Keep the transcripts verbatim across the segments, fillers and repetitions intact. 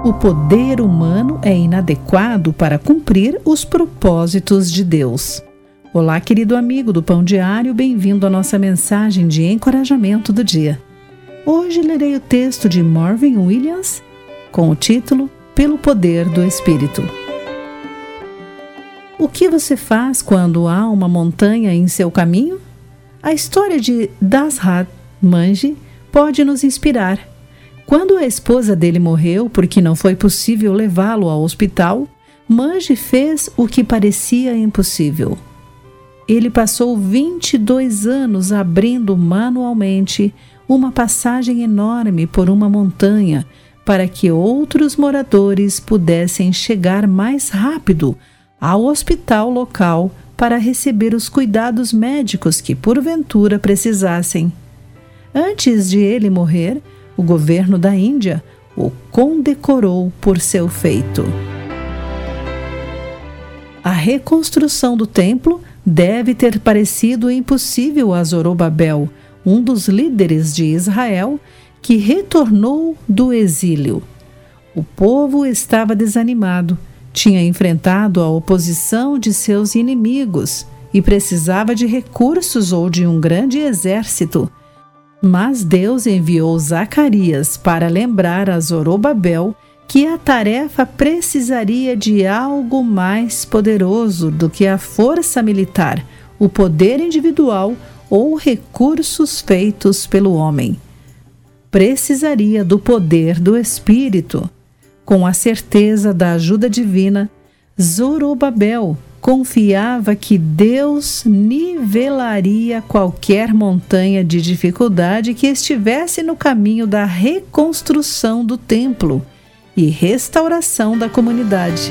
O poder humano é inadequado para cumprir os propósitos de Deus. Olá, querido amigo do Pão Diário, bem-vindo à nossa mensagem de encorajamento do dia. Hoje lerei o texto de Marvin Williams com o título Pelo Poder do Espírito. O que você faz quando há uma montanha em seu caminho? A história de Dashrath Manjhi pode nos inspirar. Quando a esposa dele morreu porque não foi possível levá-lo ao hospital, Manjhi fez o que parecia impossível. Ele passou vinte e dois anos abrindo manualmente uma passagem enorme por uma montanha para que outros moradores pudessem chegar mais rápido ao hospital local para receber os cuidados médicos que porventura precisassem. Antes de ele morrer, o governo da Índia o condecorou por seu feito. A reconstrução do templo deve ter parecido impossível a Zorobabel, um dos líderes de Israel, que retornou do exílio. O povo estava desanimado, tinha enfrentado a oposição de seus inimigos e precisava de recursos ou de um grande exército. Mas Deus enviou Zacarias para lembrar a Zorobabel que a tarefa precisaria de algo mais poderoso do que a força militar, o poder individual ou recursos feitos pelo homem. Precisaria do poder do Espírito. Com a certeza da ajuda divina, Zorobabel confiava que Deus nivelaria qualquer montanha de dificuldade que estivesse no caminho da reconstrução do templo e restauração da comunidade.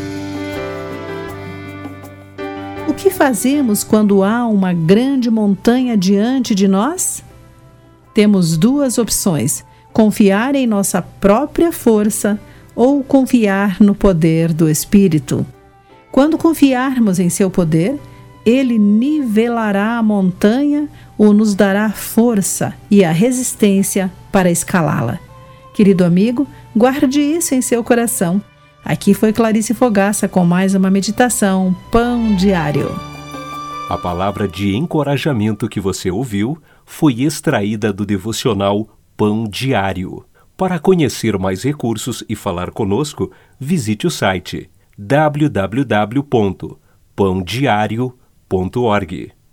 O que fazemos quando há uma grande montanha diante de nós? Temos duas opções: confiar em nossa própria força ou confiar no poder do Espírito. Quando confiarmos em seu poder, ele nivelará a montanha ou nos dará força e a resistência para escalá-la. Querido amigo, guarde isso em seu coração. Aqui foi Clarice Fogaça com mais uma meditação Pão Diário. A palavra de encorajamento que você ouviu foi extraída do devocional Pão Diário. Para conhecer mais recursos e falar conosco, visite o site w w w ponto pão diário ponto org.